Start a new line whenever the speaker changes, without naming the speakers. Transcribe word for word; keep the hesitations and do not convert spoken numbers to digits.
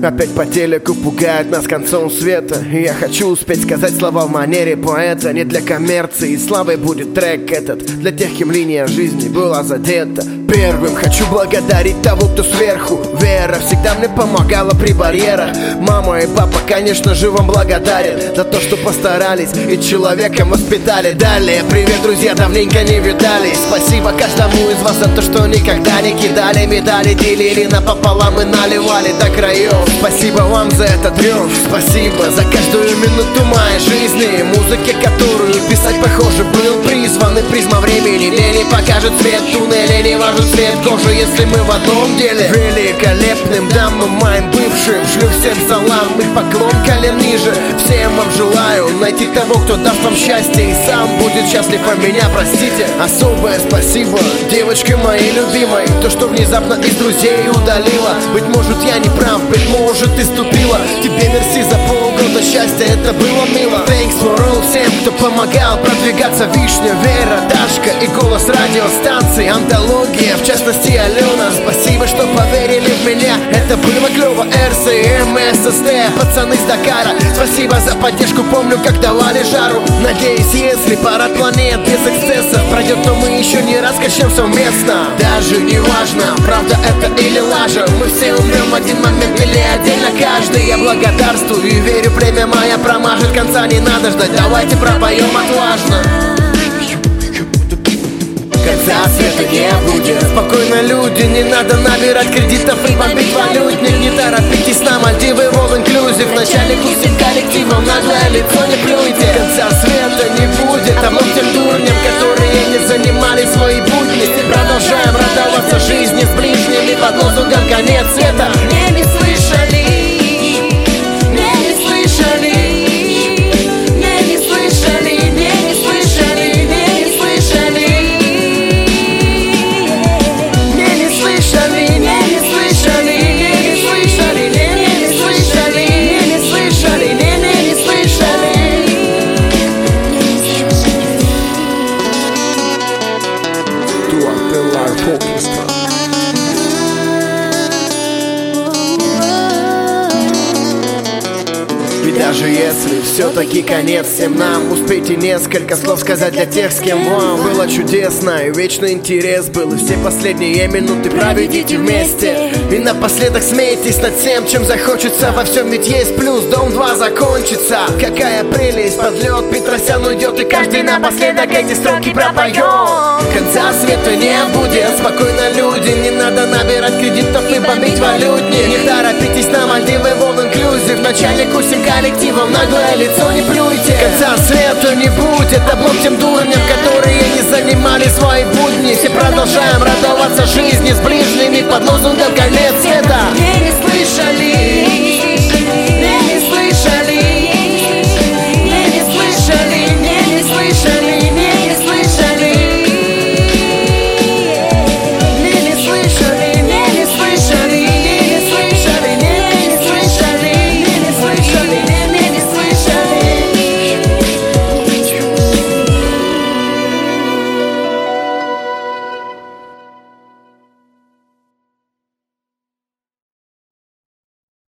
Опять по телеку пугают нас концом света. И я хочу успеть сказать слова в манере поэта. Не для коммерции и славы будет трек этот, для тех, кем линия жизни была задета. Первым хочу благодарить того, кто сверху. Вера всегда мне помогала при барьерах. Мама и папа, конечно же, вам благодарен за то, что постарались и человеком воспитали. Далее, привет, друзья, давненько не видались. Спасибо каждому из вас за то, что никогда не кидали медали, делили напополам и наливали до краев. Спасибо вам за этот рев. Спасибо за каждую минуту моей жизни, музыке, которую писать, похоже, был призван. И призма времени мне не покажет свет туннеля, не важен цвет кожи, если мы в одном деле. Великолепным дамам моим бывшим шлю всем салам и поклон колен ниже. Всем вам желаю найти того, кто даст вам счастье и сам будет счастлив, а меня простите. Особое спасибо девочке моей любимой, то, что внезапно из друзей удалила. Быть может, я не прав, быть может, ты ступила. Тебе мерси за полгода счастья, это было мило. Thanks for all всем, кто помогал продвигаться. Вишня, Вера, Дашка и голос радиостанции Антология, в частности Алена. Спасибо, что поверили в меня, это было клево. эр си эм, эс эс тэ, пацаны с Дакара, спасибо за поддержку, помню, как давали жару. Надеюсь, если пара планет без эксцессов пройдет, то мы еще не раз качнем совместно. Даже не важно, правда это или лажа, мы все умрем в один момент или отдельно каждый. Я благодарствую и верю, племя моя промажет, конца не надо ждать, давайте пропоем отважно. Конца света не будет. Спокойно, люди, не надо набирать кредитов и бомбить валютник. Не торопитесь на Мальдивы, all inclusive. Вначале курсим коллективом, наглое лицо не плюйте. Конца света не будет, а мы тем дурням, которые не занимали свои будни. Продолжаем радоваться жизни с ближними под лозунгом конец света. Не, не слышали, не, не слышали. И даже если все-таки конец всем нам, успейте несколько слов сказать для тех, с кем вам было чудесно и вечный интерес был. И все последние минуты проведите вместе. И напоследок смейтесь над тем, чем захочется. Во всем ведь есть плюс, Дом два закончится. Какая прелесть, подлет Петросян уйдет, и каждый напоследок эти строки пропоет. Конца света не будет, спокойно, люди, не надо набирать кредитов и бомбить валютни. Не торопитесь на Мальдивы, all inclusive. Вначале курсим коллективом, наглое лицо не плюйте. Конца света не будет, облом тем дурням, которые не занимали свои будни. Все продолжаем радоваться жизни с ближними под лозунгом конец света. Не, не слышали.